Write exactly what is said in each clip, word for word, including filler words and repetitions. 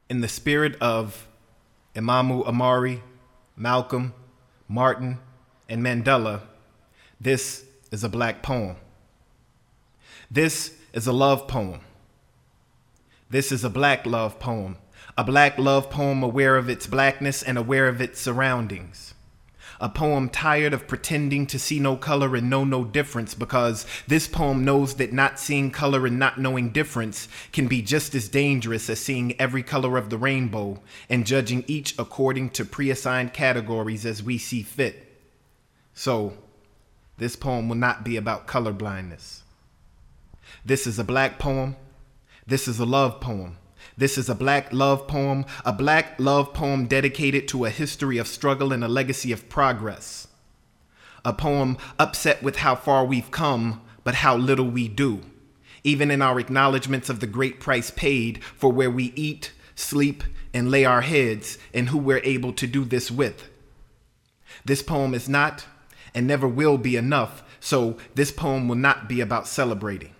In the spirit of Imamu Amari, Malcolm, Martin, and Mandela, this is a black poem. This is a love poem. This is a black love poem. A black love poem aware of its blackness and aware of its surroundings. A poem tired of pretending to see no color and know no difference, because this poem knows that not seeing color and not knowing difference can be just as dangerous as seeing every color of the rainbow and judging each according to pre-assigned categories as we see fit. So, this poem will not be about color blindness. This is a black poem. This is a love poem. This is a black love poem, a black love poem dedicated to a history of struggle and a legacy of progress. A poem upset with how far we've come, but how little we do, even in our acknowledgments of the great price paid for where we eat, sleep, and lay our heads, and who we're able to do this with. This poem is not and never will be enough, so this poem will not be about celebrating.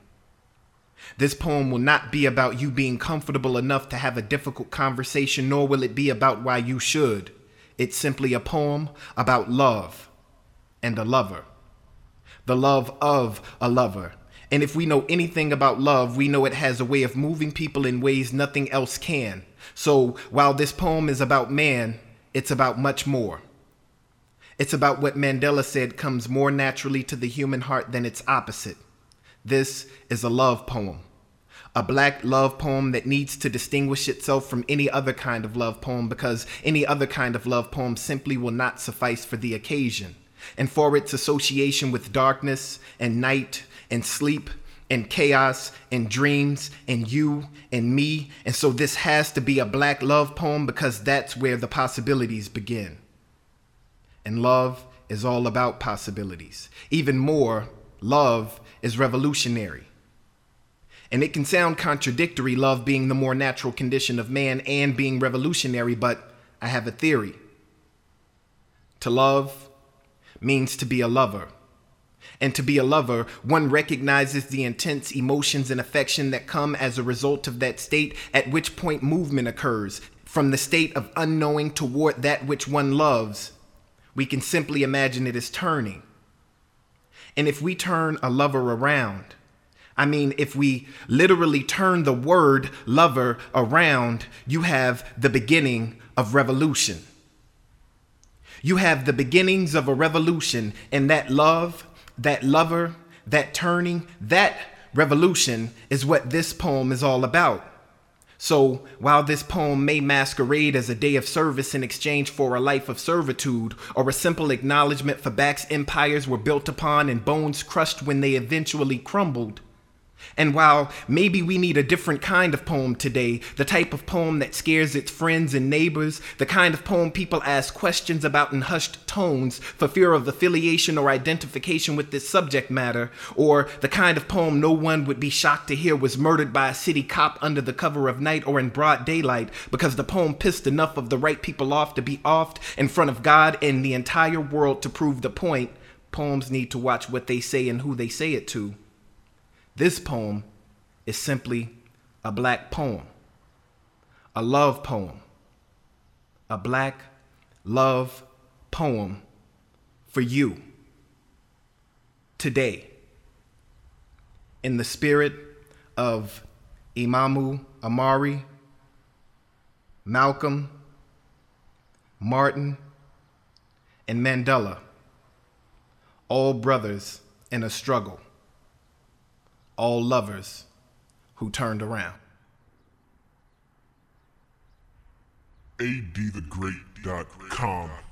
This poem will not be about you being comfortable enough to have a difficult conversation, nor will it be about why you should. It's simply a poem about love and a lover. The love of a lover. And if we know anything about love, we know it has a way of moving people in ways nothing else can. So while this poem is about man, it's about much more. It's about what Mandela said comes more naturally to the human heart than its opposite. This is a love poem, a black love poem that needs to distinguish itself from any other kind of love poem, because any other kind of love poem simply will not suffice for the occasion, and for its association with darkness and night and sleep and chaos and dreams and you and me. And so this has to be a black love poem, because that's where the possibilities begin. And love is all about possibilities. Even more, love is revolutionary. And it can sound contradictory, love being the more natural condition of man and being revolutionary, but I have a theory. To love means to be a lover. And to be a lover, one recognizes the intense emotions and affection that come as a result of that state, at which point movement occurs from the state of unknowing toward that which one loves. We can simply imagine it as turning. And if we turn a lover around, I mean, if we literally turn the word lover around, you have the beginning of revolution. You have the beginnings of a revolution, and that love, that lover, that turning, that revolution is what this poem is all about. So while this poem may masquerade as a day of service in exchange for a life of servitude, or a simple acknowledgement for backs empires were built upon and bones crushed when they eventually crumbled, and while maybe we need a different kind of poem today, the type of poem that scares its friends and neighbors, the kind of poem people ask questions about in hushed tones for fear of affiliation or identification with this subject matter, or the kind of poem no one would be shocked to hear was murdered by a city cop under the cover of night or in broad daylight, because the poem pissed enough of the right people off to be offed in front of God and the entire world to prove the point, poems need to watch what they say and who they say it to. This poem is simply a black poem, a love poem, a black love poem for you today, in the spirit of Imamu Amari, Malcolm, Martin, and Mandela, all brothers in a struggle. All lovers who turned around. A D the great dot com